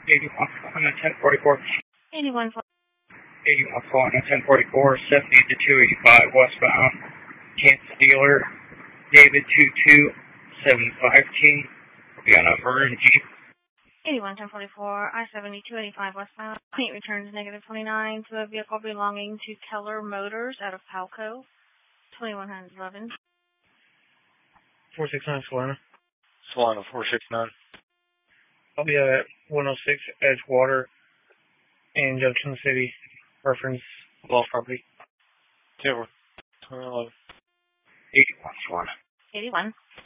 81 on 1044. 81. 81 on 1044, 70 to 285 westbound. Kansas dealer, David 22715. Will be on a Vern Jeep. 81 1044, I-70 285 westbound. Paint returns -29 to a vehicle belonging to Keller Motors out of Palco. 2111. 469 Solana. Solana 469. I'll be at 106 Edgewater in Junction City. Reference lost property. 2111. 81 Solana. 81.